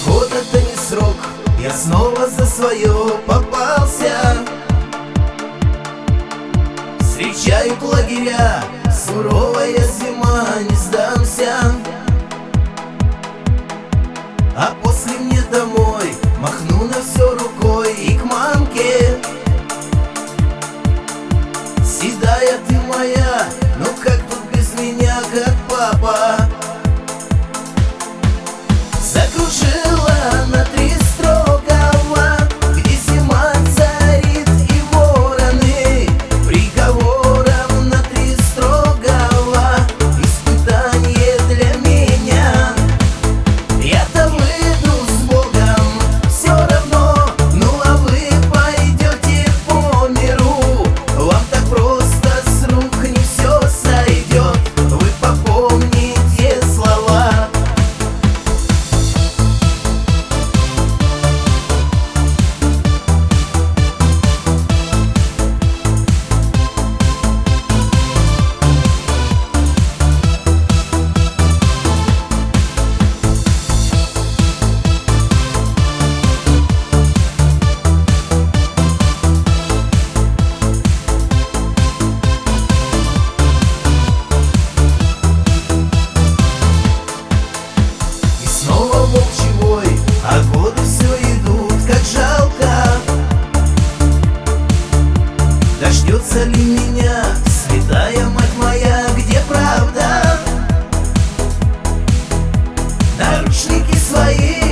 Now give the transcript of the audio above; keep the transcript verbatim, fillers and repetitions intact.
Год это не срок, я снова за свое попался. Встречают лагеря, суровая зима, не сдамся. А после мне домой, махну на все рукой и к мамке. Седая ты моя, ну как тут без меня, как папа. Закружила на три строгого, где зима царит и вороны. Приговором на три строгого, испытание для меня. Я-то выйду с Богом все равно, ну а вы пойдете по миру. Вам так просто с рук не все сойдет, вы попомните слова. Снова волчий вой, а годы все идут, как жалко. Дождется ли меня святая мать моя, где правда? Наручники свои